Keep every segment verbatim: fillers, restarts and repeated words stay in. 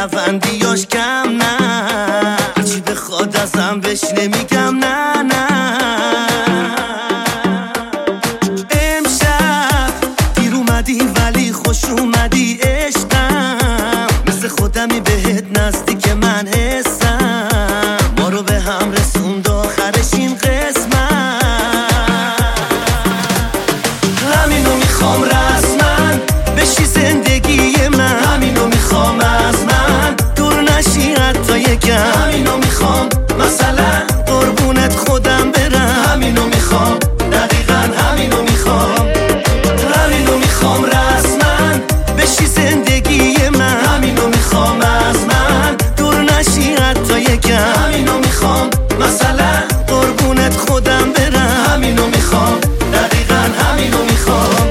لبندیاش کم نه، هرچی بخواد ازم بهش نمیگم نه نه. امشب دیر اومدی ولی خوش اومدی عشقم، مثل خودمی بهت نزدیک من حسم، ما رو به هم رسوند آخرش این قسمت. همینو میخوام رسما بشی زندگی من، همینو میخوام از من دور نشی حتی یکم، همینو میخوام مثلا قربونت خودم برم، همینو میخوام دقیقا همینو میخوام. همینو میخوام رسما بشی زندگی من، همینو میخوام از من دور نشی حتی یکم، همینو میخوام مثلا قربونت خودم برم، همینو میخوام دقیقا همینو میخوام.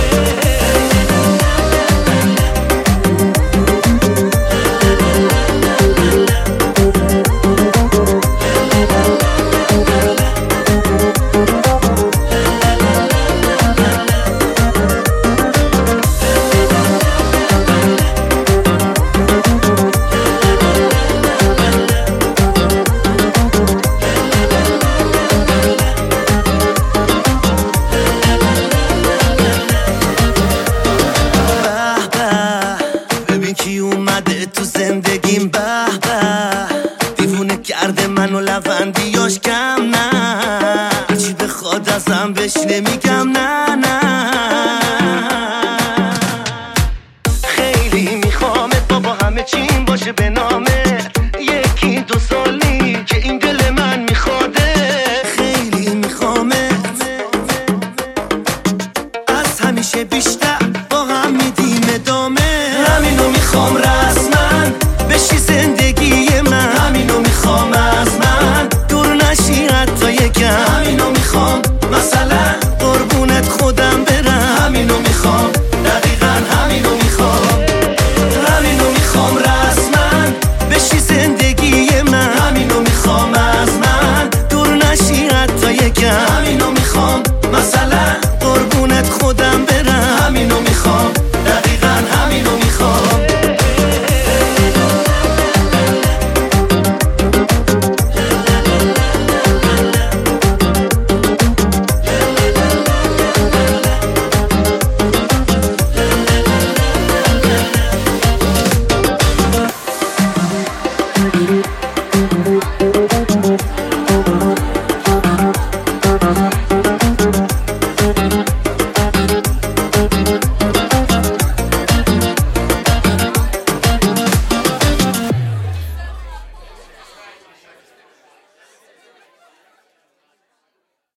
کی اومده تو زندگیم، به به دیوونه کرده منو لبندیاش کم نه، هرچی بخواد ازم بهش نمیگم نه نه. خیلی میخوامت بابا همه چیم باشه به نامت، یکی دو سالی که این دل من میخواده. خیلی میخوامت از همیشه بیشتر با هم میدیم ادامه. همینو میخوام رسما بشی زندگی من، همینو میخوام از من دور نشی حتی یکم، همینو میخوام مثلا